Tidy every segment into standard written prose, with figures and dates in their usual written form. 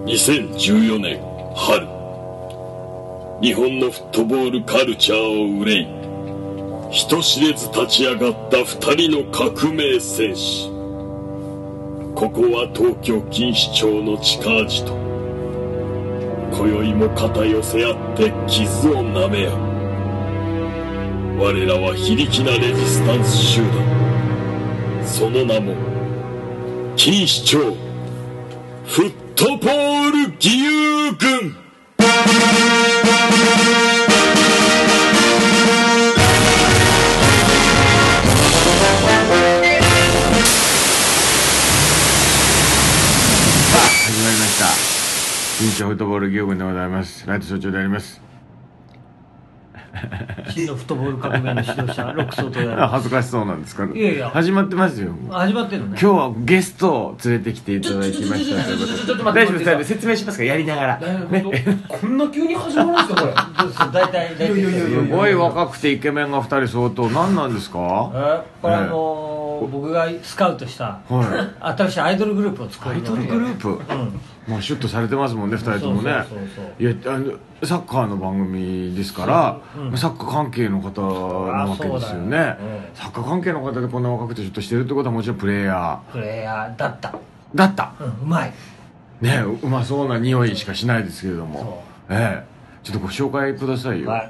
2014年春、日本のフットボールカルチャーを憂い人知れず立ち上がった2人の革命戦士。ここは東京錦糸町の地下アジト。今宵も肩寄せ合って傷を舐め合う。我らは非力なレジスタンス集団、その名も錦糸町フットボール義勇軍。 始まりました錦糸町フットボール義勇軍でございます。ライト総長であります。 真のフットボール革命の指導者ロックソートであります。 恥ずかしそうなんですか。 いやいや始まってますよ。 始まってるのね。 今日はゲストを連れてきていただきましたということで、大丈夫です。説明しますか、やりながらね。 こんな急に始まるんですかこれ。 大体すごい若くてイケメンが2人相当。何なんですか。 これ僕がスカウトした新しいアイドルグループを作る。 アイドルグループ、まあシュッとされてますもんね、2人ともね。いや、サッカーの番組ですから、サッカー関係の方なわけですよね。サッカー関係の方でこんな若くてシュッとしてるってことはもちろんプレイヤーだった。うまいね。うまそうな匂いしかしないですけれども、ちょっとご紹介くださいよ。はい。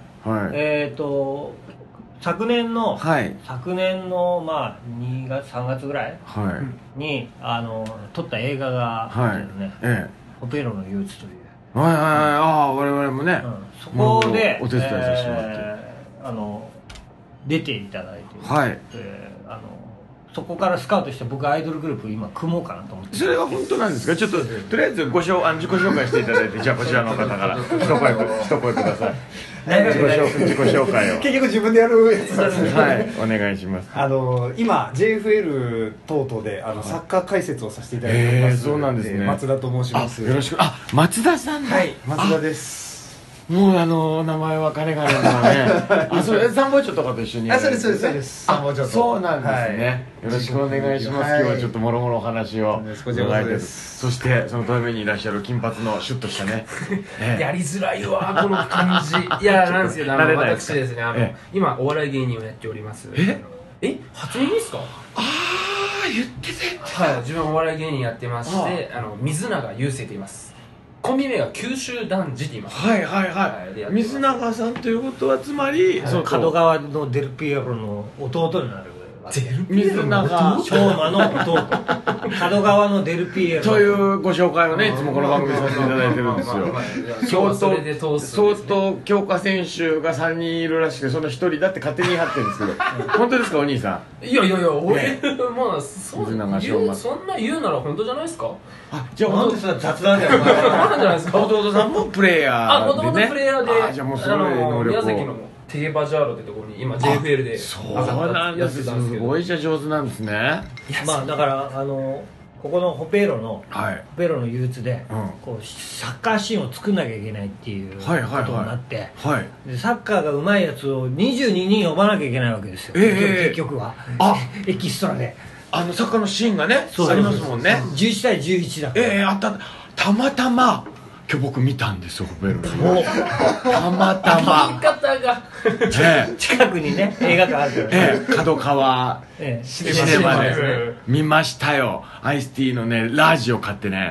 昨年のまあ2月3月ぐらいに撮った映画があるね。オペロの憂鬱という。 我々もね、 そこでお手伝いさせてもらって出ていただいて、そこからスカウトして僕アイドルグループ今組もうかなと思って。 それは本当なんですか。ちょっととりあえず自己紹介していただいて、じゃあこちらの方から一声ください。自己紹介を結局自分でやるやつなんですね。 はい、お願いします。 今 JFL 等々でサッカー解説をさせていただいてます。 そうなんですね。 松田と申します。 よろしく。松田さん。 はい、松田です。 もう名前は金がねそれ参謀長とかと一緒に。 そうです参謀長と。 そうなんですね。よろしくお願いします。今日はちょっともろもろお話を伺いたいです。そしてそのためにいらっしゃる金髪のシュッとしたね。 やりづらいわこの感じ。いやなんですけど、私ですね、今お笑い芸人をやっております。初耳ですか。 言ってて。 はい、自分お笑い芸人やってまして、水永雄星と言います。コンビ名が九州男児って言います。 水永さんということはつまり門川のデルピエロの弟になる。 水永翔馬の弟、門川のデルピエロというご紹介をね、いつもこの番組させていただいてるんですよ。相当強化選手が3人いるらしくて、その1人だって勝手に言い張ってるんですけど、本当ですかお兄さん。 いや俺まあそんな言うなら本当じゃないですか。 じゃあなんでそんな雑談だよ。 なんじゃないですか。 弟さんもプレイヤーでね。 もともとプレイヤーで、 じゃあもうすごい能力を。 宮崎のテゲバジャーロってところに今 JFL でそうなんです。すごいじゃ上手なんですね。 まあだからここのホペロの憂鬱でこうサッカーシーンを作んなきゃいけないっていうことになって、サッカーが上手いやつを22人呼ばなきゃいけないわけですよ。結局はエキストラでサッカーのシーンがねありますもんね。 11対11だから。 あった。たまたま今日僕見たんですよ、ホペロの。たまたま言い方が近くにね映画館あるから角川シネマで見ましたよ。アイスティーのねラージを買ってね。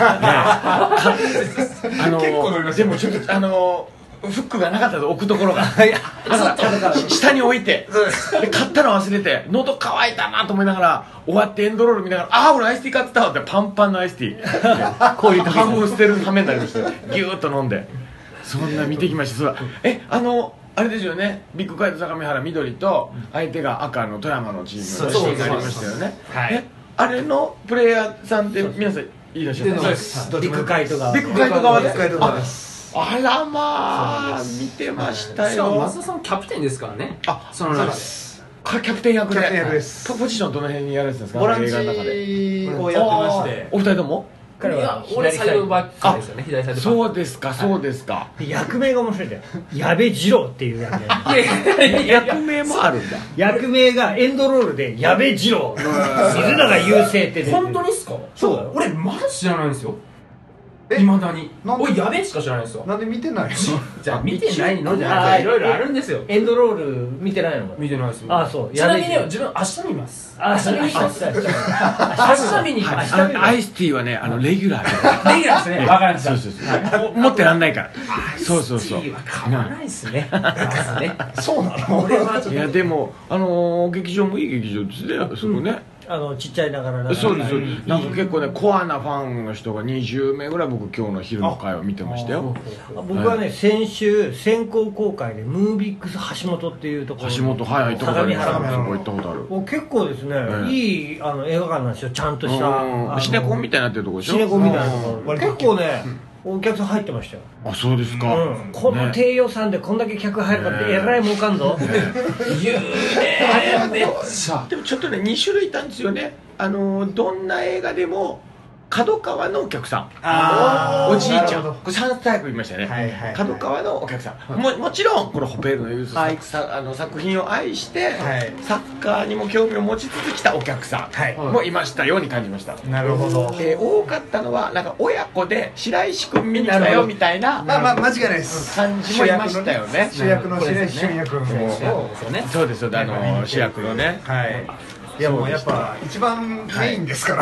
でもちょっとフックがなかったと、置くところが下に置いて、で買ったの忘れて喉乾いたなと思いながら終わってエンドロール見ながら、俺アイスティー買ってたわって、パンパンのアイスティーこういう半分捨てるためになりました。ギューッと飲んでそんな見てきました。あれですよね、ビッグカイト相模原緑と相手が赤の富山のチームのシーンがありましたよね。あれのプレイヤーさんって皆さんいらっしゃるんですか。 ビッグカイト側です。あらまあ見てましたよ。 松田さんキャプテンですからね。その中でキャプテン役です。 ポジションどの辺にやられてたんですか。 ボランチ映画の中でをやってまして。 お二人とも。 彼は俺サイドバックですよね。左サイドバック。 そうですか。 役名が面白いんだよ。矢部二郎っていう役名。 役名もあるんだ。 役名がエンドロールで矢部二郎、水永雄星って。 本当にっすか。 そうだよ。 俺まだ知らないんですよ。 いまだにおいやべえしか知らないですよ。 なんで見てないの？ じゃあ見てないのじゃなくていろいろあるんですよ。 エンドロール見てないの？ 見てないです。 あ、そう。 ちなみに自分明日見ます。明日見に行きます。明日見に行きます。 アイスティーはねレギュラーレギュラーですね。わかりました。 そう持ってらんないから。そうそうそう。 アイスティーは買わないですね。 そうなの？ 俺はちょっといやでも劇場もいい劇場ですね、そこね。 ちっちゃいながらそうです。なんか結構ねコアなファンの人が20名ぐらい僕今日の昼の会を見てましたよ。 僕はね先週先行公開でムービックス橋本っていうところ、 橋本、はい、行ったことあります。そこ行ったことある。 結構ですね、いい映画館なんですよ。ちゃんとしたシネコンみたいになってるところでしょ。 シネコンみたいなところ結構ねお客さん入ってましたよ。 あ、そうですか。 この低予算でこんだけ客入るかってえらい儲かんぞ。 言うねめっちゃ。 でもちょっとね2種類いたんですよね。どんな映画でも角川のお客さん、おじいちゃん、これ3タイプいましたね。角川のお客さん、もちろんこのホペールのユース作品を愛してサッカーにも興味を持ちつつ来たお客さんもいましたように感じました。 なるほど。 多かったのはなんか親子で白石君見に来たよみたいな間違いないです感じもいましたよね。 主役の白石俊也君もそうですよ、主役のね。 いやもうやっぱ一番メインですから。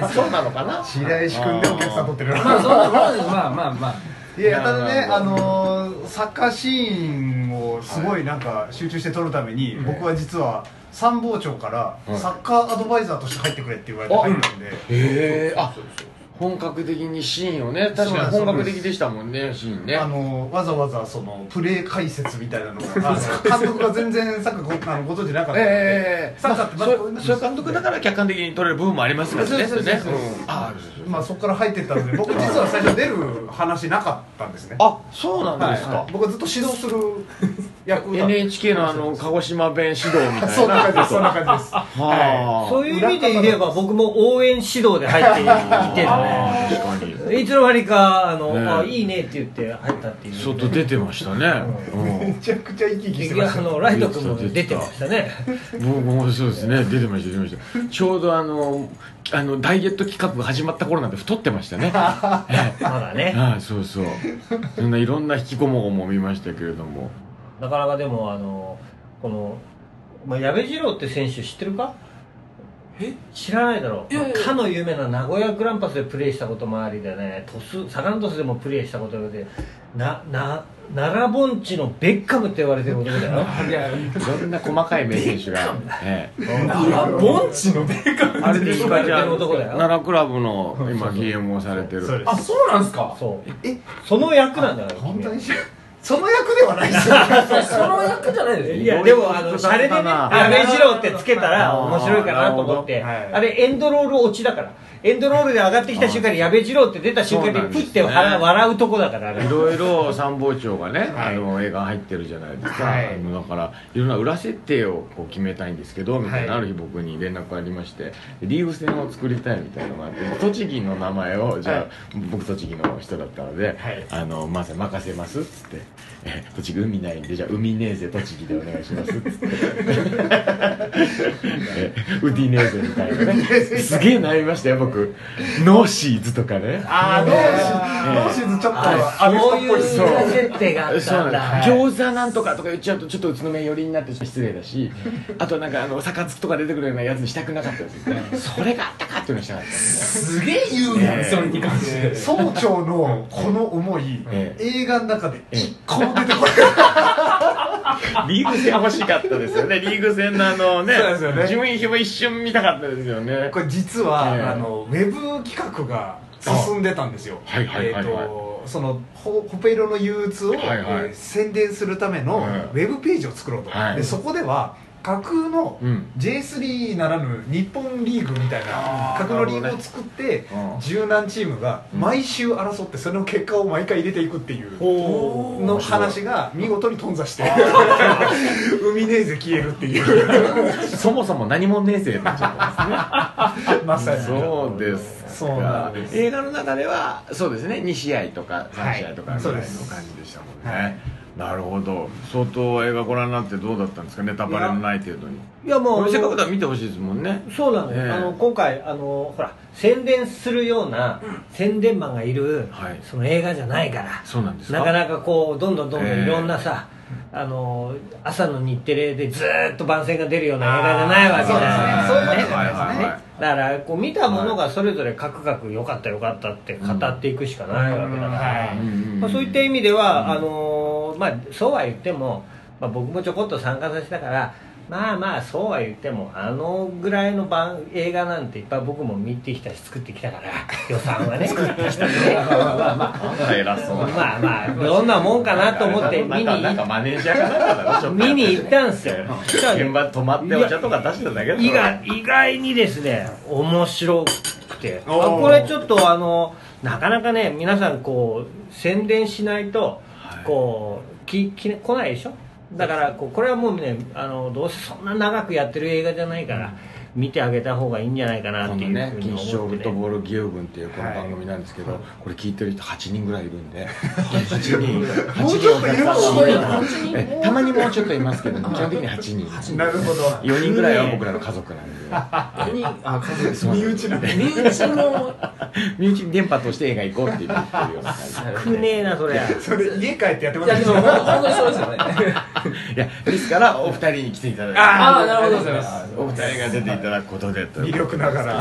そうなのかな。 白石君でお客さん取ってる。 まあそうなの。まあいやただねサッカーシーンをすごいなんか集中して撮るために僕は実は参謀長からサッカーアドバイザーとして入ってくれって言われて入ったんで。 本格的にシーンをね、確かに本格的でしたもんね、シーンね。 わざわざそのプレー解説みたいなのを監督が全然サッカーご存知なかったので、サッカーってそういう監督だから客観的に撮れる部分もありますからね。 まあそこから入ってったので、僕実は最初出る話なかったんですね。 あ、そうなんですか。 僕はずっと指導する役 NHK の鹿児島弁指導みたいな。 そんな感じです、そんな感じです。 そういう意味で言えば僕も応援指導で入っていてるね。いつの間にかいいねって言って入ったっていう。 外出てましたね。 めちゃくちゃ生き生きしてました。 ライト君も出てましたね。 僕もそうですね、出てました。ちょうどダイエット企画が始まった頃なんて太ってましたね。まだね。 そうそう。そんないろんな引きこもごも見ましたけれども。 なかなかでもこの矢部二郎って選手知ってるか？知らないだろう。かの有名な名古屋グランパスでプレーしたこともありでね、サガン鳥栖でもプレーしたことで、奈良盆地のベッカムって言われてる男だよ。 そんな細かい名選手が。 奈良盆地のベッカムあれですか、じゃあ奈良クラブの今 GM をされてる。 あ、そうなんですか。 その役なんだよ。 本当にその役ではないですよ。 その役じゃないですよ。 いやでもシャレでね、矢部二郎ってつけたら面白いかなと思って、あれエンドロール落ちだから。エンドロールで上がってきた瞬間に矢部二郎って出た瞬間にプッて笑うとこだからね。 いろいろ参謀長がね映画入ってるじゃないですか。だからいろんな裏設定を決めたいんですけどみたいな、ある日僕に連絡ありまして、リーグ戦を作りたいみたいなのがあって、栃木の名前をじゃあ僕栃木の人だったのでまず任せますっつって、栃木海ないんでじゃあ海ネーゼ栃木でお願いしますっつって、ウディネーゼみたいなね、すげえ悩みましたよ僕。ノーシーズとかね。 ノーシーズちょっとアメフトっぽい。 そういう設定があったんだ。 餃子なんとかとか言っちゃうとちょっと宇都宮寄りになって失礼だし、あとなんか杯とか出てくるようなやつにしたくなかったですね。それがあったかっていうのしたかった。 すげえ言うね、それに関して。 総長のこの思い、映画の中で一個も出てこない。 リーグ戦欲しかったですよね。リーグ戦の順位表も一瞬見たかったですよね。 これ実はウェブ企画が進んでたんですよ。そのホペイロの憂鬱を宣伝するためのウェブページを作ろうと。でそこでは架空の J3 ならぬ日本リーグみたいな架空のリーグを作って十何チームが毎週争ってその結果を毎回入れていくっていうの話が見事に頓挫して海ネーゼ消えるっていうそもそも何もネーゼになっちゃったんですね。 まさにそうですか。映画の中ではそうですね、2試合とか3試合とかぐらいの感じでしたもんね。 なるほど。相当映画ご覧になってどうだったんですか、ネタバレのない程度に。 いやもうせっかくだから見てほしいですもんね。 そうなのよ、今回ほら宣伝するような宣伝マンがいる、その映画じゃないから、 そうなんですか。 なかなかこうどんどんいろんなさ、朝の日テレでずーっと番宣が出るような映画じゃないわけだよ。 そういうわけじゃないですね。 だからこう見たものがそれぞれカクカク良かった良かったって語っていくしかないわけだから、そういった意味ではそうは言っても、僕もちょこっと参加させたから、そうは言ってもぐらいの映画なんていっぱい僕も見てきたし作ってきたから、予算はね作ってきたんでね、 偉そう。 どんなもんかなと思って見になんかマネージャーかなんかだろ、 見に行ったんですよ。 現場泊まってお茶とか出してただけだろ。意外にですね面白くて、これちょっとなかなかね皆さんこう宣伝しないとこう来ないでしょ。だからこれはもうねどうせそんな長くやってる映画じゃないから見てあげた方がいいんじゃないかなっていうふうに思ってね。 錦糸町フットボール義勇軍っていうこの番組なんですけど、これ聞いてる人8人ぐらいいるんで、8人もうちょっといるかもしれない。 たまにもうちょっといますけど、基本的に8人。 なるほど。 4人ぐらいは僕らの家族なんで。 家族身内なんで。 身内に電波として映画行こうって言ってるような感じ。 少ねえなそれ。 それ家帰ってやってます。 いやでも本当にそうですよね。 いやですからお二人に来ていただいて、 なるほどございます。 お二人が出ていただくことで魅力ながら。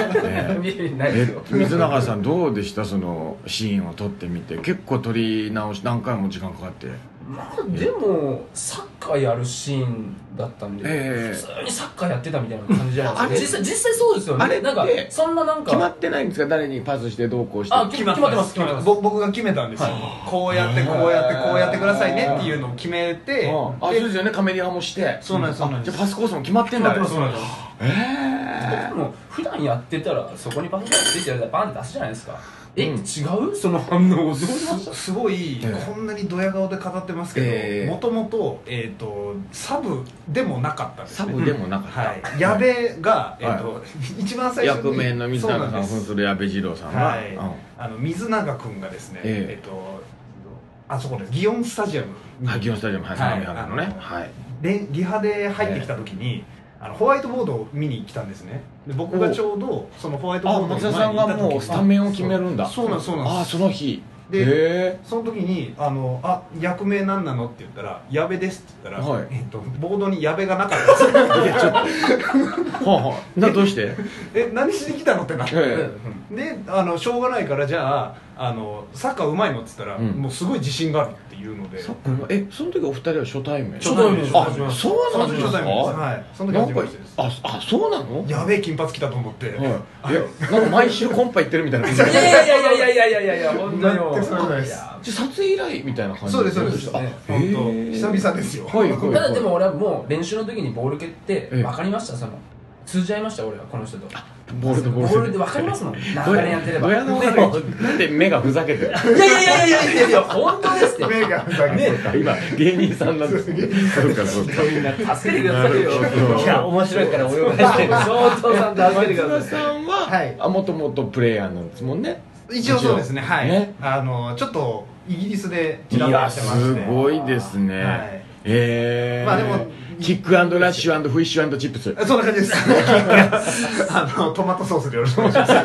水永さんどうでした、そのシーンを撮ってみて。結構撮り直し何回も時間かかって。 でもサッカーやるシーンだったんで、普通にサッカーやってたみたいな感じじゃないですか。実際そうですよね。 あれなんかそんななんか決まってないんですか、誰にパスしてどうこうして。 決まってます。 僕が決めたんですよ。こうやってこうやってこうやってくださいねっていうのを決めて、 そうですよね、カメリハもして。 そうなんです。 じゃあパスコースも決まってんだ。 そうなんです。 でも普段やってたらそこにパスがついてるらバンって出すじゃないですか。違うその反応をすごいこんなにドヤ顔で語ってますけど、もともとサブでもなかったですね。 サブでもなかった。 矢部が一番最初に役名の水永さんを扮する矢部二郎さんが、 水永君がですね、あそこです、祇園スタジアム、 祇園スタジアム、相模原のね、 リハで入ってきた時にホワイトボードを見に来たんですね。で僕がちょうどそのホワイトボードの松田さんがもうスタメンを決めるんだ。 そうなんです。 その日でその時に役名何なのって言ったら矢部ですって言ったら、ボードに矢部がなかったんですよ。いやちょっとどうして何しに来たのってなって、でしょうがないから、じゃあサッカーうまいのって言ったら、もうすごい自信があるっていうので。 その時お二人は初対面？ 初対面です。 そうなんですか？ はい、その時初めましてです。 そうなの？ やべえ金髪来たと思って、 なんか毎週コンパ行ってるみたいな感じ。 いや本当にもうじゃ撮影以来みたいな感じ。 そうです。本当久々ですよ。 ただでも俺はもう練習の時にボール蹴って分かりました。通じ合いました、俺はこの人と。ボールで分かりますもん、長年やってれば。 なんで目がふざけてる。 いや本当ですって。 目がふざけてる。 今芸人さんなんですね。そうかみんな助けてくださいよ。 いや面白いから泳がしてる。 相当さん助けてください。さんはもともとプレイヤーなんですもんね。 一応そうですね。はい。ちょっとイギリスでちらっとやってまして。 すごいですね。まあでもキック&ラッシュ&フィッシュ&チップス。 そんな感じです。トマトソースでよろしくお願いします。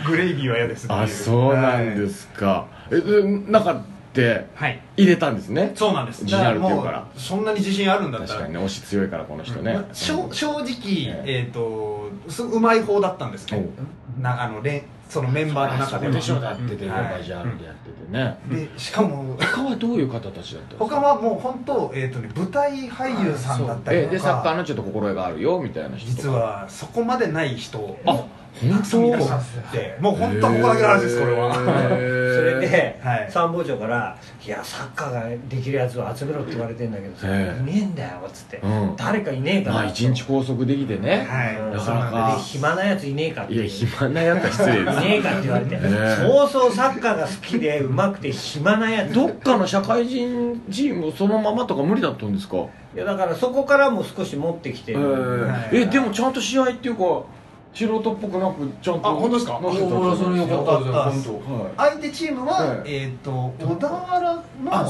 グレイビーは嫌ですね。 そうなんですか。中って入れたんですね。 そうなんです。 自信あるっていうから。 そんなに自信あるんだったら。 確かにね、押し強いからこの人ね。 正直うまい方だったんですね。そのメンバーの中では。 でしょ、だってバジャールでやっててね。 でしかも他はどういう方たちだったんですか？ 他はもう本当舞台俳優さんだったりとか。 でサッカーのちょっと心得があるよみたいな人。 実はそこまでない人。 本当いらっしゃって、もう本当ここだけの話です、これは。 それで参謀長から「いやサッカーができるやつを集めろ」って言われてんだけどさ、いねえんだよっつって、誰かいねえかな。 一日拘束できてね。 だから暇なやついねえかって。 いや暇なやつは失礼です。 いねえかって言われて、そうサッカーが好きでうまくて暇なやつ。 どっかの社会人チームそのままとか無理だったんですか？ いやだからそこからも少し持ってきて。 でもちゃんと試合っていうか素人っぽくなくちゃんと。 本当ですか？ それよかった。 相手チームは小田原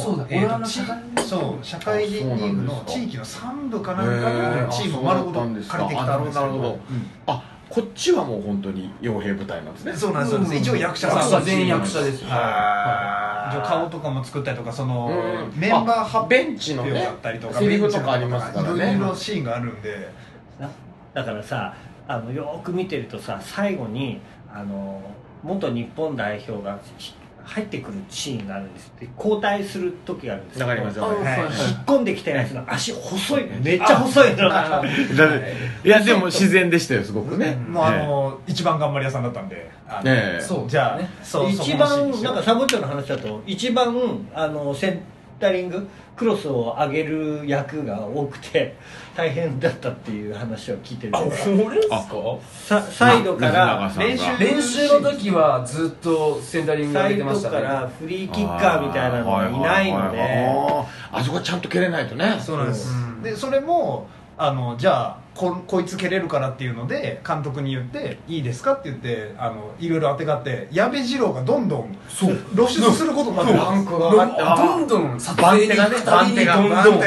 の社会人リーグの地域の3部かなんかのチームを丸ごと借りてきたんですけど、 こっちはもう本当に傭兵部隊なんですね。 そうなんです。一応役者さん全員役者です。 顔とかも作ったりとか、そのメンバー発ベンチのねだったりとか、 セリフとかありますからね。 いろいろシーンがあるんで。 だからさ、よく見てるとさ、最後に元日本代表が入ってくるシーンがあるんですって。交代する時があるんですけど、 わかりますよ。 引っ込んできたやつの足細い、めっちゃ細いの。 いやでも自然でしたよ、すごくね。 もう一番頑張り屋さんだったんで。 そうじゃあ一番なんかサボッチョの話だと一番センタリングクロスを上げる役が多くて大変だったっていう話を聞いてる。 これですか？ サイドから練習の時はずっとセンタリング上げてましたね。 サイドからフリーキッカーみたいなのがいないので、 あそこはちゃんと蹴れないとね。 そうなんです。でそれもじゃあこいつ蹴れるからっていうので監督に言っていいですかって言っていろいろ当てがって矢部二郎がどんどん露出することになってランクが上がってどんどん撮影に番手が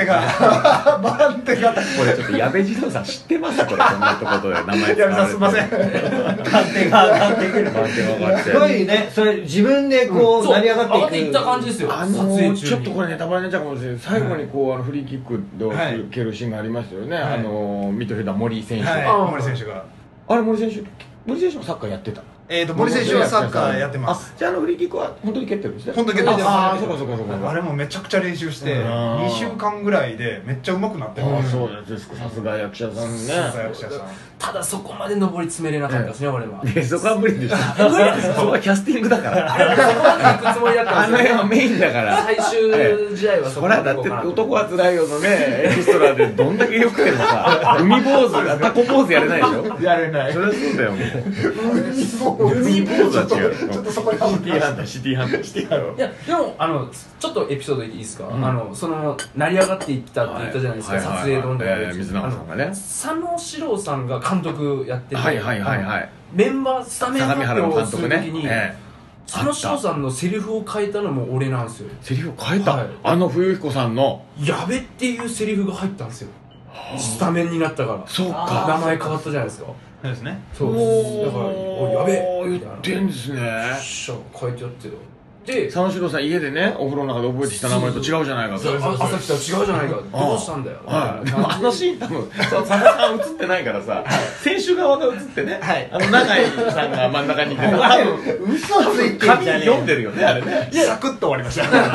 これちょっと矢部二郎さん知ってます？これこんなところで名前矢部さんすいません。 番手が上がってくる。すごいね。それ自分でこう成り上がっていく。 上がっていった感じですよ。 ちょっとこれネタバレになっちゃうかもしれない。最後にこうフリーキックで蹴るシーンがありましたよね。ミッドフィルダー森選手。 森選手が森選手もサッカーやってた。 森選手はサッカーやってます。 じゃあフリーキックは本当に蹴ってるんですね。 本当に蹴ってます。 そうか。 あれもめちゃくちゃ練習して2週間ぐらいでめっちゃ上手くなってます。 そうですか。さすが役者さんね。 ただそこまで上り詰めれなかったですね、俺は。 そこは無理でしょ。そこはキャスティングだから。 そこまで行くつもりだったんですよ。 はメインだから。 最終試合はそこだって男はつらいよのねエキストラでどんだけよくてもさ、海坊主がタコ坊主やれないでしょ。 やれない。 それはそうだよ。海坊主は違う。ちょっとそこでシティハンター。 いやでもちょっとエピソードいいですか？その成り上がっていったって言ったじゃないですか。撮影どんで水永さんがね。 佐野史郎さんが監督やってて、 はいメンバースタメン発表をするときに佐野史郎さんのセリフを変えたのも俺なんですよ。 セリフを変えた？冬彦さんのやべっていうセリフが入ったんですよ。スタメンになったから。 そうか。 名前変わったじゃないですか。 そうですね。 そうです。だからやべえ言ってんですね。 変えてやってよ。で佐野史郎さん家でねお風呂の中で覚えてきた名前と違うじゃないかと。 朝来たら違うじゃないか。どうしたんだよ。 でもシーン多分佐野さん映ってないからさ、選手側が映ってね、永井さんが真ん中にいて、多分嘘ついて紙読んでるよねあれね。 サクッと終わりました。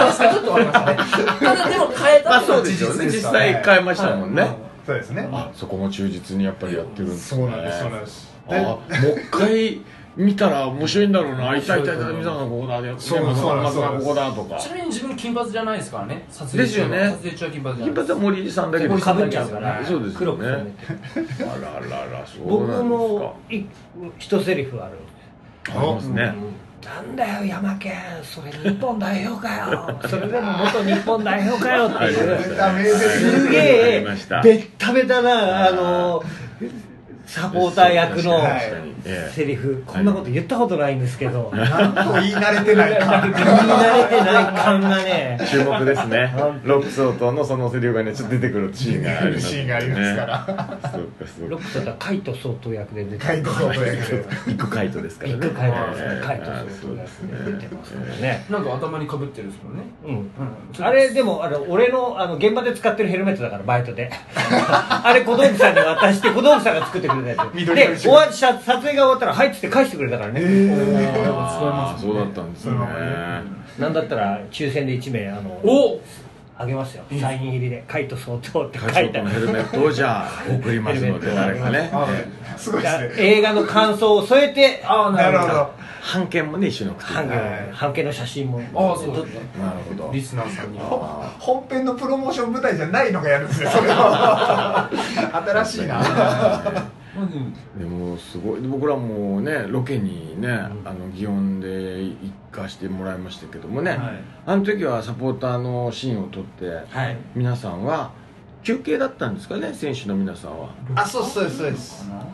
サクッと終わりましたね。ただでも変えたそうですよね。実際変えましたもんね。 そうですね。 そこも忠実にやっぱりやってるんですね。 そうなんです。 もう一回見たら面白いんだろうな。いた水野さんここだ、松がここだとか。 ちなみに自分金髪じゃないですからね。撮影中は金髪じゃない。 金髪は森さんだけどかぶっちゃうから。 そうですよね。 黒く染めて。僕も一セリフある。 ありますね。 なんだよ山県、それ日本代表かよ。それでも元日本代表かよっていうすげえベッタベタなサポーター役のセリフ、こんなこと言ったことないんですけど、 なんと言い慣れてない感がね、 注目ですね。ロックソートのそのセリフがねちょっと出てくるシーンがありますから。 ロックソートはカイト総統役で出てカイト総統役でイクカイトですからね。 イクカイトですね。カイト総統役で出てますからね。 なんか頭にかぶってるんですもんね。 あれでも俺の現場で使ってるヘルメットだからバイトで。あれ小道具さんに渡して小道具さんが作ってくれたやつ。で撮影が終わったら「はい」っつって返してくれたからね。 そうだったんですね。 なんだったら抽選で1名あげますよ。サイン入りで「カイト総統」って書いてあるヘルメットをじゃあ送りますので誰かね。 すごいですね。 映画の感想を添えて、 なるほど。 半券もね一緒に送って半券の写真も。 そうだ。なるほど。 リスナーさんに本編のプロモーション舞台じゃないのがやるんですね。それは新しいな。 でもすごい。僕らもねロケにね祇園で行かしてもらいましたけどもね、あの時はサポーターのシーンを撮って皆さんは休憩だったんですかね、選手の皆さんは。 そうです。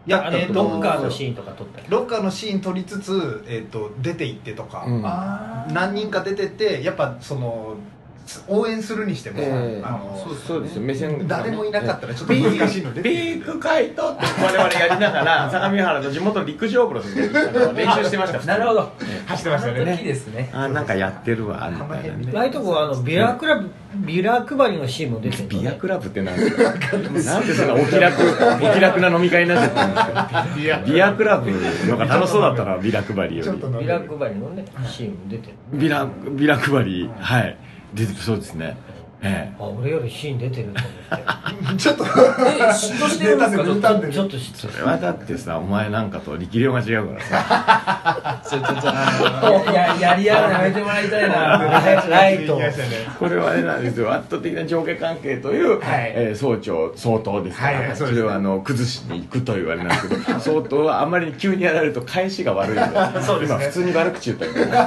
やロッカーのシーンとか撮ったり、 ロッカーのシーン撮りつつ、出て行ってとか、何人か出てって、やっぱその応援するにしても、 そうですよ、目線誰もいなかったらちょっと難しいので、 ビッグカイトって我々やりながら相模原の地元の陸上部の時に練習してました。 なるほど、 走ってましたよね。 いいですね。 なんかやってるわみたいなね。 ライト君はビラ配りのシーンも出てる。 ビアクラブって何ですか？なんでそんなお気楽な飲み会になっちゃったんですか？ビアクラブなんか楽しそうだったな、ビラ配りより。 ビラ配りのねシーンも出てる。 ビラ配り、はい、出てる。そうですね。 俺よりシーン出てると思ってちょっと嫉妬してるんですか？ ちょっと嫉妬。 それはだってさ、お前なんかと力量が違うからさやり合うのやめてもらいたいな。 ライトこれはあれなんですよ、圧倒的な上下関係という、総長総統ですから、それは崩しに行くというあれなんですけど、総統はあんまり急にやられると返しが悪いので、今普通に悪口言ったけどこ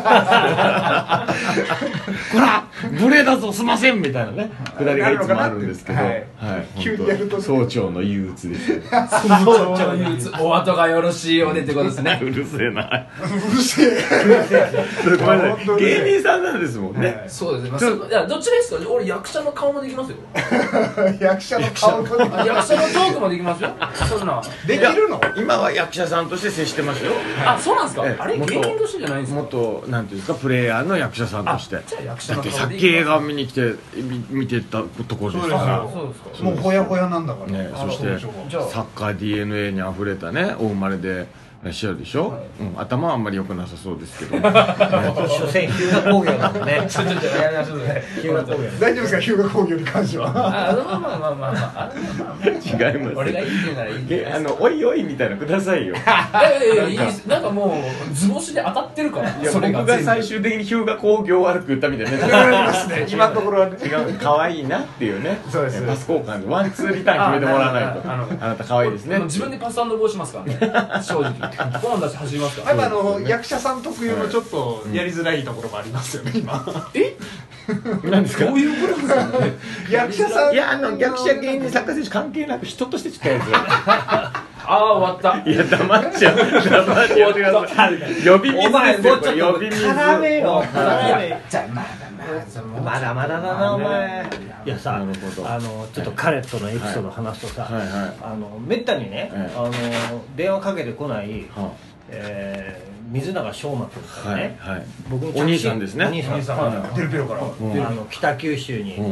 ら無礼だぞすいませんみたいなねくだりがいつもあるんですけど、 急にやると総長の憂鬱ですよ。 総長の憂鬱、お後がよろしいようでってことですね。 うるせえな、 うるせえごめんなさい、芸人さんなんですもんね。 そうですね。いやどっちですか？俺役者の顔もできますよ。 役者の顔もできます。 役者のトークもできますよ。そんなできるの？ 今は役者さんとして接してますよ。 あ、そうなんですか？あれ芸人としてじゃないんですか？ 元なんていうんですか、プレイヤーの役者さんとして。 じゃあ役者だっての顔でさっき映画を見てたところですから。 そうですか。 もうほやほやなんだからね、そしてサッカー DNA にあふれたね大生まれでいらっしゃるでしょ、頭はあんまり良くなさそうですけど、 所詮日向工業なんでね。 ちょっとやりましょうね。 日向工業大丈夫ですか？日向工業に関しては。 まあ違います。 俺がいいって言うならいいけど、 おいおいみたいなのくださいよ。 いいです。なんかもう図星で当たってるから。 いや、僕が最終的に日向工業を悪く言ったみたいなね。 今のところはね。 違う、可愛いなっていうね。 そうです。 パス交換でワンツーリターン決めてもらわないと。あなた可愛いですね。 自分でパス&ゴーしますからね。正直。コーン出して走りますから。 やっぱ役者さん特有のちょっとやりづらいところもありますよね今。 何ですか？ どういうことですか？ 役者さん、 いや、役者芸人作家選手関係なく人としてちょっとやりづらい。 終わった。 いや、黙っちゃうってください。呼び水ですよ、これ。呼び水。 絡めよ。 じゃあまだまだだなお前。いやさ、ちょっと彼とのエピソード話すとさ、めったにね、電話かけてこない水永翔馬君とかね、僕のお兄さんですね。 お兄さん、 テルペロから、 北九州に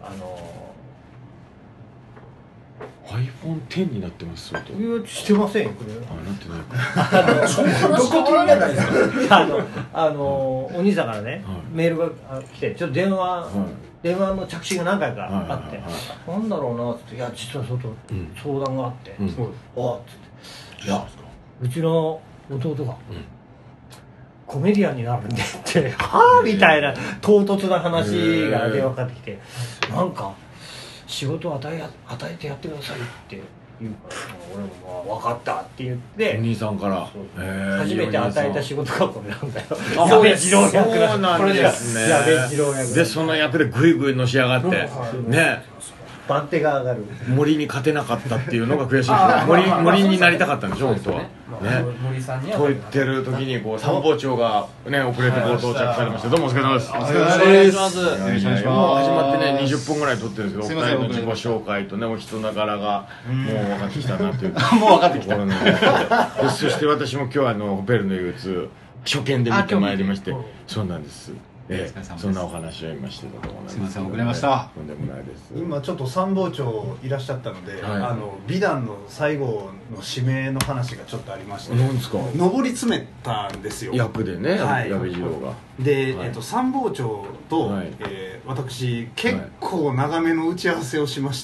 iPhone X になってますよと。 いや、してませんよこれ。 なってない。 どこ気にならないですか？ お兄さんからね、メールが来て、ちょっと電話の着信が何回かあって、なんだろうなって、いや実は相談があって、あっつって、いやうちの弟がコメディアンになるんでってはぁみたいな唐突な話が電話かかってきて、なんか仕事を与えてやってくださいって言うから、俺も分かったって言って、 お兄さんから初めて与えた仕事がこれなんだよ。 矢部次郎役。そうなんですね。 矢部次郎役でその役でグイグイのし上がってね、 番手が上がる。 森に勝てなかったっていうのが悔しいですよ。森になりたかったんでしょ本当は。 森さんにと言ってる時に参謀長がね遅れて到着されまして、どうもお疲れ様です。 お疲れ様です。 もう始まってね20分ぐらい撮ってるんですけど、お二人の自己紹介とねお人柄がもう分かってきたなという。もう分かってきた。そして私も今日ホペルの憂鬱初見で見てまいりまして、そうなんです。そんなお話を今してたと思います。 すみません、遅れました。 とんでもないです。 今ちょっと参謀長いらっしゃったので、美談の最後の指名の話がちょっとありまして、 何ですか？ 上り詰めたんですよ。 役でね、矢部次郎が。 で、参謀長と私結構長めの打ち合わせをしまして、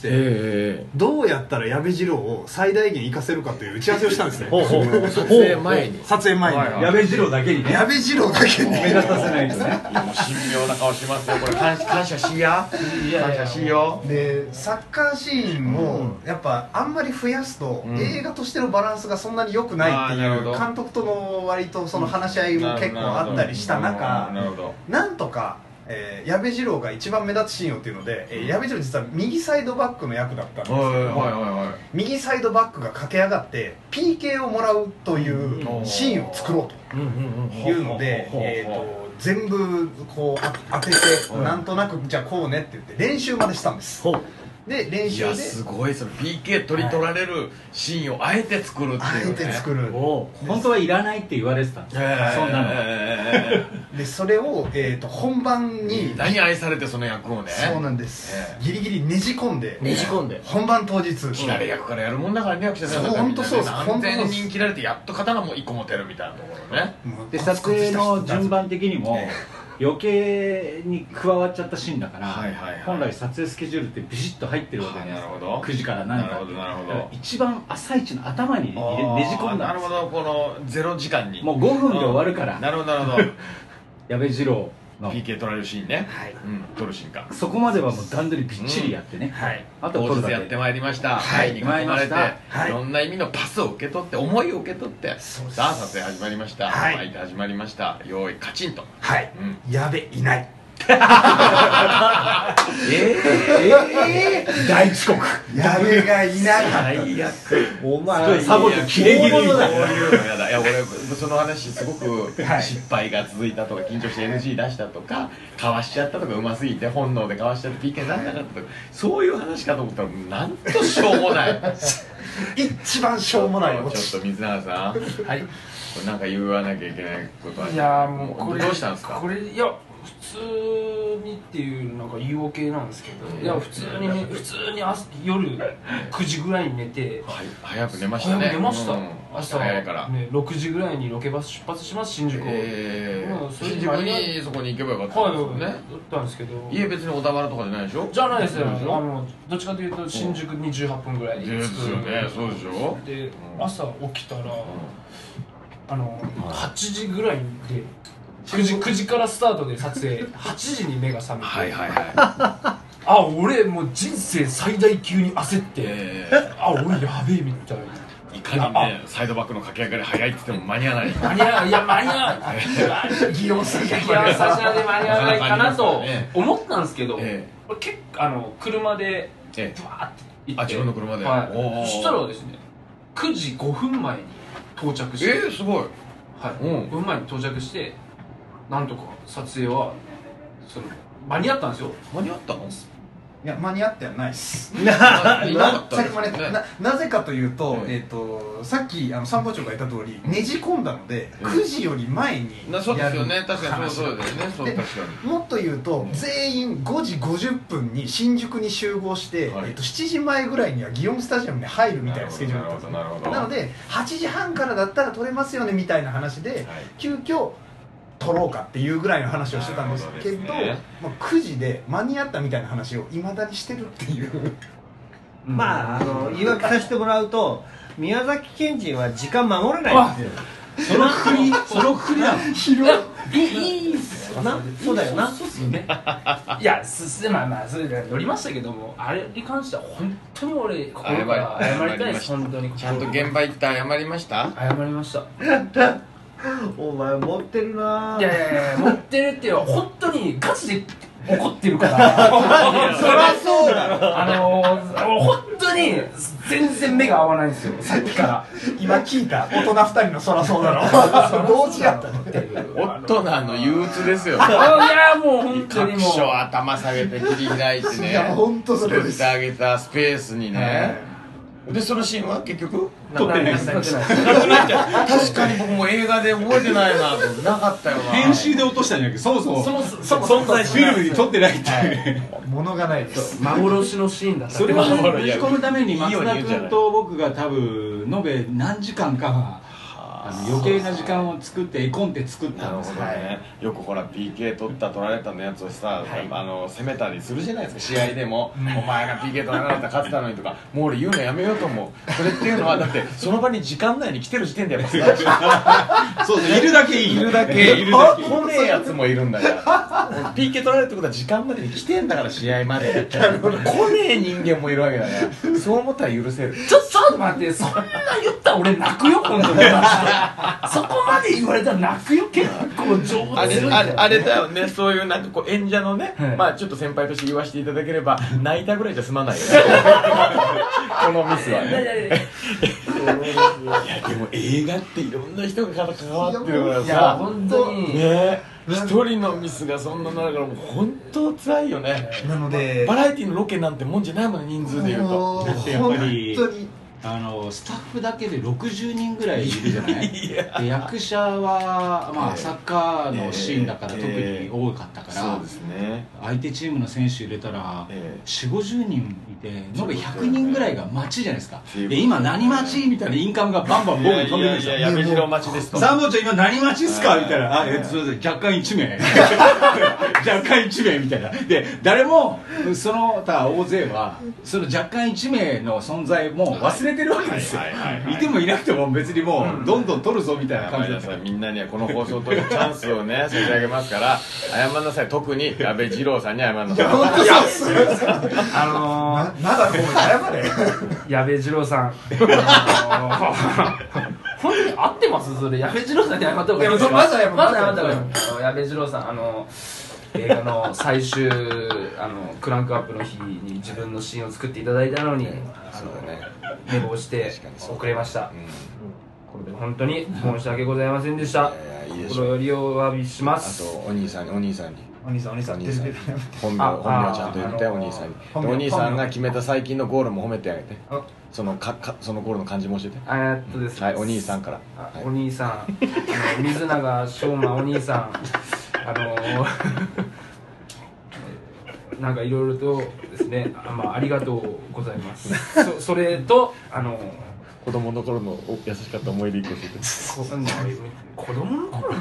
どうやったら矢部次郎を最大限活かせるかという打ち合わせをしたんですね。 撮影前に。 撮影前に。 矢部次郎だけにね。 矢部次郎だけに目立たせないとね。 神妙な顔しますよ。これ感謝しや。感謝しよ。 でサッカーシーンもやっぱあんまり増やすと映画としてのバランスがそんなに良くないっていう監督との割とその話し合いも結構あったりした中、なんとか矢部二郎が一番目立つシーンをっていうので、矢部二郎実は右サイドバックの役だったんですけども、右サイドバックが駆け上がって PK をもらうというシーンを作ろうというので、全部こう当てて、なんとなくじゃあこうねって言って練習までしたんです。で練習で、いやすごい、その PK 取られるシーンをあえて作るっていうね。 あえて作る。 本当はいらないって言われてたんですよ、そんなの。 でそれを本番に何愛されてその役をね。 そうなんです。ギリギリねじ込んで本番当日切られ役からやるもんだからね、役者さん。 本当そうです。 完全に切られてやっと刀も一個持てるみたいなところね。 で撮影の順番的にも余計に加わっちゃったシーンだから、本来撮影スケジュールってビシッと入ってるわけです。9時から何か一番朝一の頭にねじ込んだんです。 なるほど、この0時間にもう5分で終わるから。 なるほどなるほど。 矢部二郎の PK 取られるシーンね。取るシーンか。 そこまではもう段取りびっちりやってね。 あと当日やってまいりました。に囲まれていろんな意味のパスを受け取って、思いを受け取って、さあ撮影始まりました。相手始まりました。用意カチンと。 矢部いない。 大遅刻。 矢部がいなかった。 お前サボってキレキレみたいな。 いや俺その話すごく失敗が続いたとか、緊張して NG 出したとか、かわしちゃったとか、うますぎて本能でかわしちゃって PK にならなかったとか、そういう話かと思ったらなんとしょうもない。 一番しょうもない。 ちょっと水永さん、これなんか言わなきゃいけないことは。 いやもうこれどうしたんですか。 これいや普通にっていうなんか言い訳なんですけど、いや普通に夜9時ぐらいに寝て、 早く寝ましたね。 早く寝ました。 朝早いからね、6時ぐらいにロケバス出発します、新宿を。 新宿にそこに行けばよかったんですよね。 だったんですけど、 家別に小田原とかじゃないでしょ。 じゃないですよ。どっちかというと新宿に18分ぐらいに着く。 ですよね。そうでしょ。 で朝起きたら8時ぐらいで9時からスタートで撮影、8時に目が覚めて、俺もう人生最大級に焦って、俺やべえみたいな。 いかにね、サイドバックの駆け上がり早いって言っても間に合わない。 間に合わない。 擬音差しで間に合わないかなと思ったんですけど、結構車でブワーって行って、 自分の車で。 そしたらですね、9時5分前に到着して、 すごい。 5分前に到着して、なんとか撮影は間に合ったんですよ。 間に合ったの？ いや間に合ってはないです。なぜかというと、さっき参謀長が言った通りねじ込んだので9時より前にやる。 そうですよね。確かにそうだよね。そう確かに。もっと言うと全員5時50分に新宿に集合して、7時前ぐらいには祇園スタジアムに入るみたいなスケジュールだったんですよ。なので8時半からだったら撮れますよねみたいな話で、急遽撮ろうかっていうぐらいの話をしてたんですけど、9時で間に合ったみたいな話をいまだにしてるっていう。 言い訳させてもらうと、宮崎県人は時間守れないんですよ。その国なの。 いいっすよな。 そうだよな。 そうっすよね。いやそれで乗りましたけども、あれに関しては本当に俺心から謝りたいです。本当にちゃんと現場行って謝りました。 謝りました。 お前持ってるな。 いや持ってるっていうのは本当にガチで怒ってるから。 そりゃそうだろ。 本当に全然目が合わないんですよ、さっきから。 今聞いた大人2人のそらそうだろ。同時やったのっていう。 大人の憂鬱ですよ。 いやもう本当にもう。 各所頭下げて切り開いてね。 いや本当それです。 作ってあげたスペースにね。でそのシーンは結局撮ってないです。 確かに僕も映画で覚えてないなと。なかったよな。 編集で落としたんじゃなくて、そもそも存在フィルムに撮ってないっていう物がないです。 幻のシーンだった。 それを封じ込むために松田君と僕が多分延べ何時間かは余計な時間を作って絵コンテ作ったんですよね。 よくほら PK 取られたのやつをさ、攻めたりするじゃないですか、試合でも。お前が PK 取られたら勝ってたのにとか、もう俺言うのやめようと思う。それっていうのはだってその場に時間内に来てる時点でやっぱそういるだけいい。 いるだけ来ねえやつもいるんだから。PK 取られるってことは時間までに来てんだから、試合まで。来ねえ人間もいるわけだね。そう思ったら許せる。 ちょっと待って、そんな言ったら俺泣くよ本当に。 そこまで言われたら泣くよ。結構上手。 あれだよね、そういうなんかこう演者のね、まあちょっと先輩として言わせていただければ、泣いたぐらいじゃ済まないよね。このミスはね。いやでも映画っていろんな人が関わってるからさ、 本当にね、一人のミスがそんななるからもう本当辛いよね。 なのでバラエティのロケなんてもんじゃないもんね、人数でいうと。 だってやっぱりスタッフだけで60人ぐらいいるじゃないで役者は、まあ、サッカーのシーンだから特に多かったから、 そうですね、 相手チームの選手入れたら、4050人いて延べ100人ぐらいが待ちじゃないですか。で今何待ちみたいなインカムがバンバン僕に飛んでるんですよ。 やめじろ待ちですと。 サンボちゃん今何待ちっすかみたいな。すいません、若干1名若干1名みたいな。で誰もその他大勢はその若干1名の存在も忘れてるわけですよ。いてもいなくても別にもうどんどん取るぞみたいな感じだった。 みんなにはこの放送というチャンスをね差し上げますから謝んなさい。特に矢部二郎さんに謝んなさい。 まだこう謝れ。 矢部二郎さん、本当に合ってます？それ矢部二郎さんに謝った方がいいですか？まず謝った方がいい。矢部二郎さん、映画の最終クランクアップの日に自分のシーンを作っていただいたのに寝坊して遅れました。これで本当に申し訳ございませんでした。心よりお詫びします。 あとお兄さんに本名ちゃんと言ってお兄さんに。お兄さんが決めた最近のゴールも褒めてあげて。そのゴールの漢字も教えて。 です。 はい、お兄さんから。 お兄さん、水永翔馬お兄さん、なんかいろいろとですね、ありがとうございます。それと子供の頃の優しかった思い出一個教えて。 子供の頃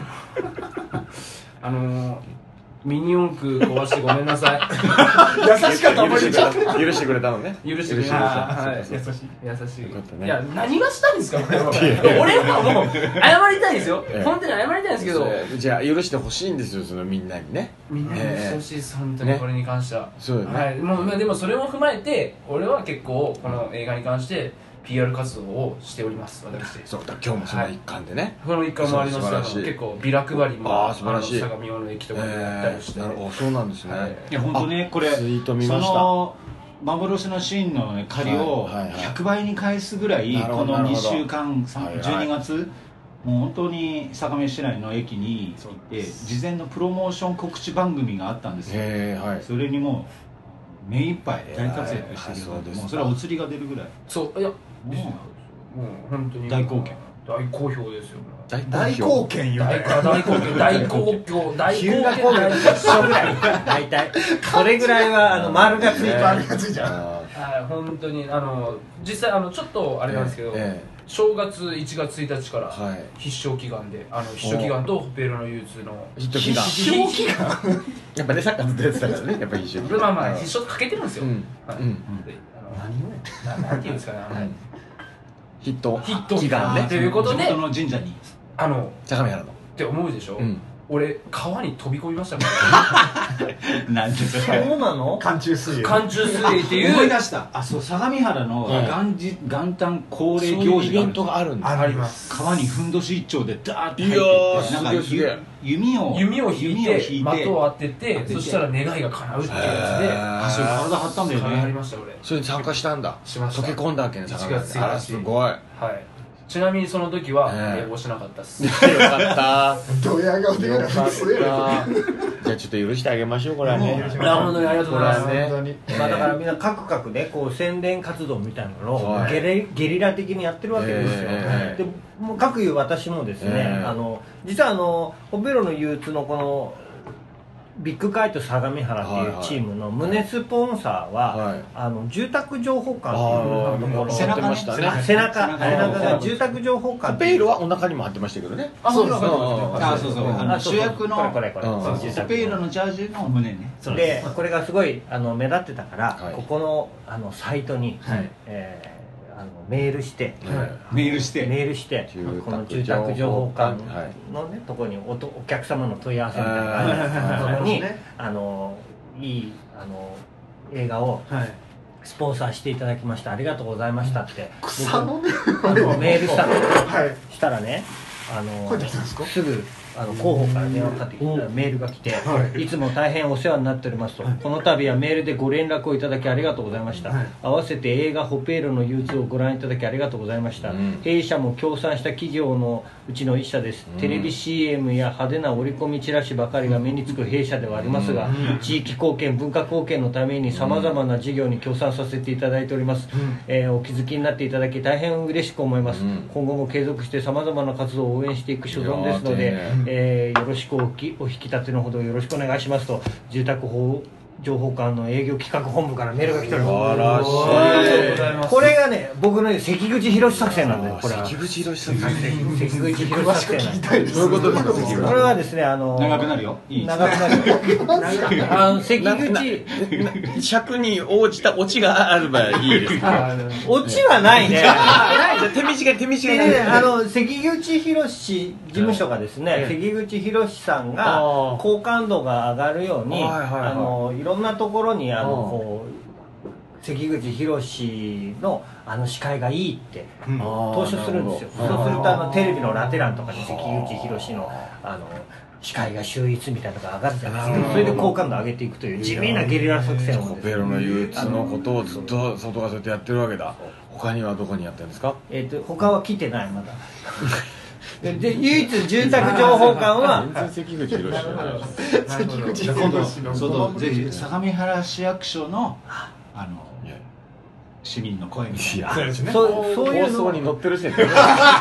ミニ四駆壊してごめんなさい。 優しかった思い出。 許してくれたのね。 許してくれた。優しい。いや、何がしたいんですか俺はもう謝りたいですよ。本当に謝りたいんですけど。 じゃあ許してほしいんですよ、そのみんなにね。 みんなに許してほしいです、本当にこれに関しては。 そうよね。 でもそれも踏まえて、俺は結構この映画に関してPR 活動をしております。私。 そうだ、今日もその一環でね。 その一環もありますし、結構ビラ配りも素晴らしい。 相模大野駅とかでやったりして。 そうなんですね。 いや本当ね、これツイート見ました。 その幻のシーンの借りを100倍に返すぐらい、この2週間12月もう本当に相模市内の駅に行って事前のプロモーション告知番組があったんですよ。それにもう目いっぱい大活躍してるので、もうそれはお釣りが出るぐらい。 そう、いやもう本当に大貢献、 大好評ですよ。 大貢献言うね。 大貢献大大体これぐらいは丸がついちゃう。 本当に実際ちょっとあれなんですけど、正月1月1日から必勝祈願で必勝祈願とホペーロの憂鬱の必勝祈願やっぱね、サッカーずっとやってたからね、やっぱり必勝必勝かけてるんですよ。何ていうんですかね、 ヒット祈願ね。 ということで地元の神社に相模原のって思うでしょ。俺川に飛び込みましたからね。 なんでそれ。 そうなの？ 寒中水泳っていう。思い出した。そう、相模原の元旦恒例行事イベントがあるんだ。 あります。 川にふんどし一丁でダーって入って、なんか弓を引いて的を当てて、そしたら願いが叶うっていうやつで、 それ体張ったんだよね。 ありました俺。 それに参加したんだ。 しました。 溶け込んだわけね。 1月1日。 すごい。 はい。ちなみにその時は応募しなかったっす。 よかった。 ドヤ顔でよかった。 じゃあちょっと許してあげましょう、これはね。 本当にありがとうございます。 だからみんな各々ね、こう宣伝活動みたいなのをゲリラ的にやってるわけですよ。でも各いう私もですね、実はホペロの憂鬱のこのビッグカイト相模原っていうチームの胸スポンサーは住宅情報館っていうところ、 背中が住宅情報館。 ホペールはお腹にも貼ってましたけどね。 そう主役のホペールのジャージの胸ね。 でこれがすごい目立ってたから、ここのサイトにメールしてこの住宅情報館のねとこにお客様の問い合わせみたいなのがあるとこにいい映画をスポンサーしていただきました、ありがとうございましたってメールしたらね、 すぐ広報から電話かかってきてメールが来て、いつも大変お世話になっておりますと、この度はメールでご連絡をいただきありがとうございました、合わせて映画ホペーロの憂鬱をご覧いただきありがとうございました、弊社も協賛した企業のうちの一社です、テレビ CM や派手な折り込みチラシばかりが目につく弊社ではありますが、地域貢献文化貢献のためにさまざまな事業に協賛させていただいております、お気づきになっていただき大変嬉しく思います、今後も継続してさまざまな活動を応援していく所存ですので、よろしくお引き立てのほどよろしくお願いしますと、住宅情報館の営業企画本部からメールが来ております。これがね、僕の関口宏作戦なんで、これは関口宏作戦、関口宏作戦なんで、どういうことですか。これはですね、長くなるよ、 長くなるよ関口尺に応じたオチがあればいいですか。 オチはないね。 手短い関口宏事務所がですね、関口宏さんが好感度が上がるようにいろんなところにこう関口宏の司会がいいって投書するんですよ。そうするとテレビのラテ欄とかに関口宏の司会が秀逸みたいなのが上がるじゃないですか。それで好感度上げていくという地味なゲリラ作戦をホペロの憂鬱のことをずっと外がそうやってやってるわけだ。他にはどこにやってるんですか。 他は来てないまだ。で唯一住宅情報館は関口宏今度ぜひ相模原市役所の市民の声みたいなそういうのに載ってるし、こういうの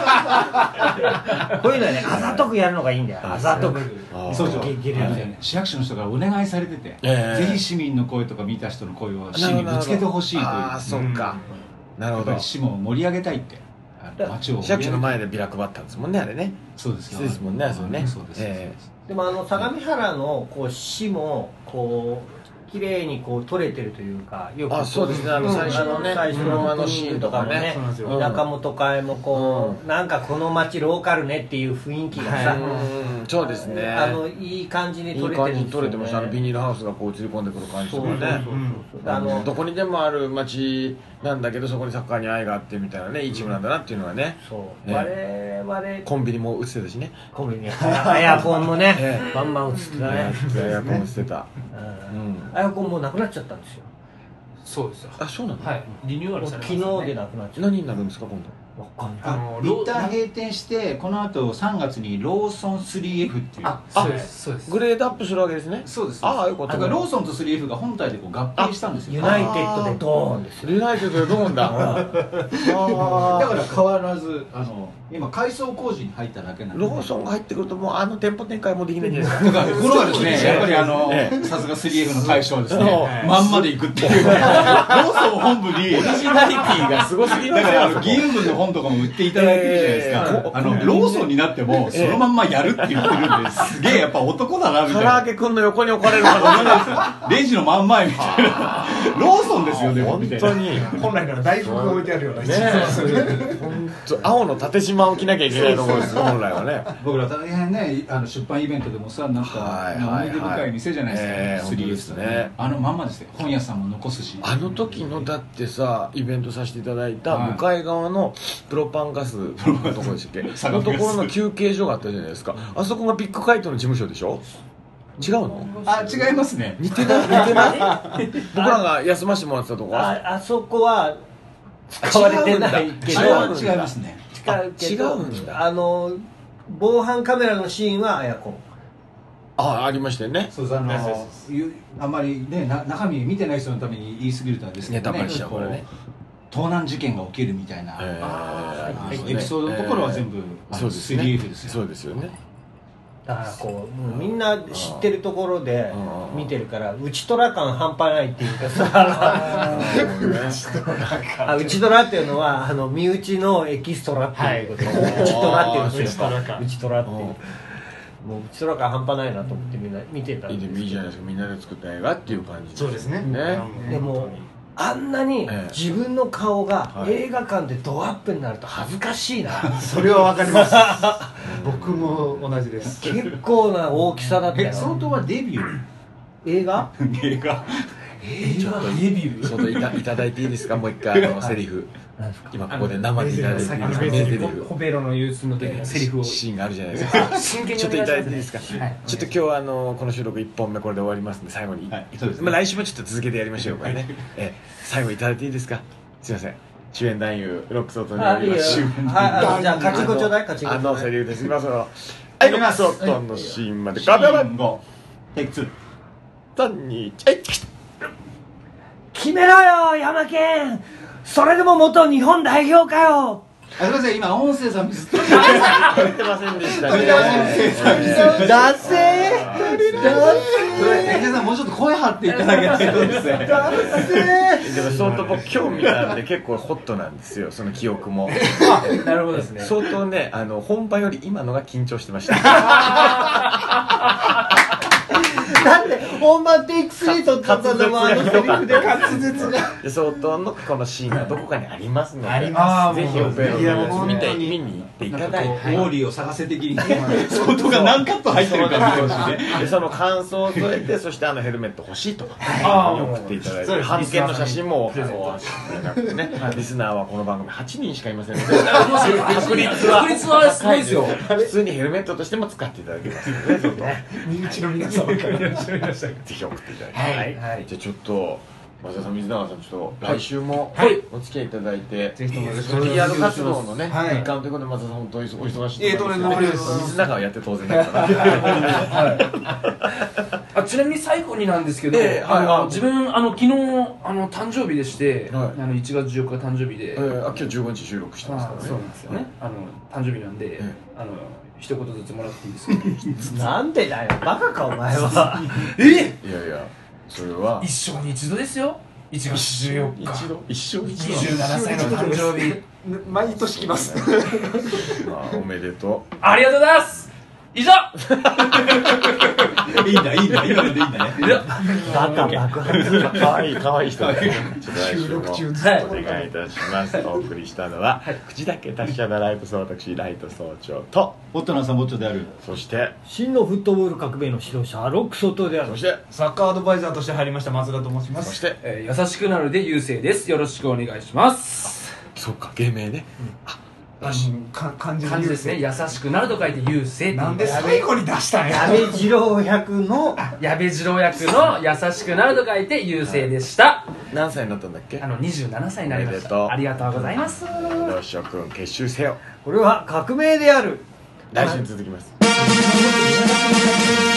はね、あざとくやるのがいいんだよ。あざとく。 そう市役所の人からお願いされてて、ぜひ市民の声とか見た人の声を市にぶつけてほしいという。 ああ、そっか。なるほど。 市も盛り上げたいって。 市役所の前でビラ配ったんですもんね、あれね。 そうですそうですもんね、そうね。 でも相模原の市も綺麗に撮れてるというか、よくそうですね、最初のね、 最初のシーンとかもね、田舎も都会もなんかこの街ローカルねっていう雰囲気がさ、 そうですね、 いい感じに撮れてるんですよね。いい感じに撮れてました。ビニールハウスが映り込んでくる感じとかね、どこにでもある街なんだけどそこにサッカーに愛があってみたいなね、いいチームなんだなっていうのがね。 我々 コンビニも映ってたしね。 コンビニエアコンもねバンバン映ってたね。 エアコン映ってた。 エアコンもうなくなっちゃったんですよ。 そうですよ。 あ、そうなの。 はい、リニューアルされましたね。 昨日でなくなっちゃった。 何になるんですか今度。 一旦閉店してこの後3月にローソン 3F っていうそうですグレードアップするわけですね。 そうです。 ああ、よかった。 ローソンと 3F が本体で合併したんですよ。 ユナイテッドでドーンですよ。 ユナイテッドでドーンだ。 だから変わらず今改装工事に入っただけなんで。 ローソンが入ってくるともう店舗展開もできないんじゃないですか。 ところがですね、やっぱりさすが 3F の大将はですね、まんまで行くっていう。ローソン本部にオリジナリティがすごすぎる。だから義勇軍の本とかも売っていただいてるじゃないですか。ローソンになってもそのまんまやるって言ってるんで、すげえやっぱ男だなみたいな。 唐揚げくんの横に置かれるからレジの真ん前みたいな。ローソンですよね、 本当に。 本来なら大福が置いてあるような位置。 青の縦縞を着なきゃいけないところですよ、本来はね。 僕ら大変ね、出版イベントでもさ、なんか思い出深い店じゃないですか。 本当ですね。 まんまですよ。本屋さんも残すし。 あの時のだってさ、イベントさせていただいた向かい側のプロパンガスのところでしたっけ、のところの休憩所があったじゃないですか。あそこがビッグカイトの事務所でしょ。違うの？ 違いますね。 似てない僕らが休ませてもらってたとこ。 あそこは使われてないけど違いますね。 違うんだ。 防犯カメラのシーンはエアコン。 ありましたよね。 そうです。あんまりね、中身見てない人のために言い過ぎるとあれですけどね、盗難事件が起きるみたいなエピソードのところは全部 3F ですよ。 そうですよね。 だからみんな知ってるところで見てるから内トラ感半端ないっていうかさ、内トラっていうのは身内のエキストラっていうことで内トラっていうんですよ。内トラっていうもう内トラ感半端ないなと思ってみんな見てたんですけど、 いいじゃないですか。みんなで作った映画っていう感じ。 そうですね。 でもあんなに自分の顔が映画館でドアップになると恥ずかしいな。 それはわかります。僕も同じです。 結構な大きさだったよ。 相当はデビュー映画映画デビューちょっといただいていいですか、もう一回セリフ。 今ここで生でいただいてホペロの憂鬱の時のセリフをシーンがあるじゃないですか。 真剣にちょっといただいていいですか。ちょっと今日はこの収録1本目これで終わりますんで、最後に来週もちょっと続けてやりましょうかね。最後いただいていいですか。すいません、主演男優ロックソートによりますじゃあカチンコちょうだい。カチンコセリフですいますのはい、ロックソートのシーンまで5秒前テイク2 3、2、1 決めろよヤマケン、それでも元日本代表かよ。 すみません、今音声さんミスって言ってませんでしたね。 だせーさんもうちょっと声張っていただけないとですね。 でも相当僕今日見たんで結構ホットなんですよ、その記憶も。 なるほどですね。 相当ね、本番より今のが緊張してました。 なんで本番テイク3撮ったのもセリフで滑舌が相当のこのシーンがどこかにありますので、 あります。 ぜひオペロを見に行っていただいて、 ウォーリーを探せ的に相当が何カット入ってるか見てほしいね。 でその感想を添えて、そしてヘルメット欲しいと送っていただいて、半券の写真もなくてね、リスナーはこの番組8人しかいませんので、確率はすごいですよ。普通にヘルメットとしても使っていただけますので、 身内の皆様からぜひ送っていただきたい。じゃあちょっと松田さん、水永さん、ちょっと来週もお付き合いいただいて、ぜひとも PR 活動のね一環ということで、松田さん本当にお忙しいと思います。水永はやって当然だから。 ちなみに最後になんですけど、自分昨日誕生日でして、1月14日誕生日で、 今日15日収録してますからね。 そうなんですよね。誕生日なんで一言ずつもらっていいですか。 なんでだよ、バカかお前は。 いやいや、それは一生に一度ですよ。1月14日一生 27歳の誕生日、 毎年来ます。 おめでとう。 ありがとうございます。以上。 いいんだ、今のでいいんだね。 バカ爆発。 可愛い人で、 収録中お願いいたします。お送りしたのは口だけ達者なライブ総私ライト総長とホットなサボッチョである、 そして真のフットボール革命の指導者ロックソートである、 そしてサッカーアドバイザーとして入りました松田と申します。 そして、 優しくなるで優勢です。よろしくお願いします。 そうか、芸名ね。 漢字ですね。優しくなると書いて優勢。 なんで最後に出したんや。 矢部二郎役の優しくなると書いて優勢でした。 何歳になったんだっけ。 27歳になりました。ありがとうございます。 よしよくん結集せよ。 これは革命である。 来週に続きます。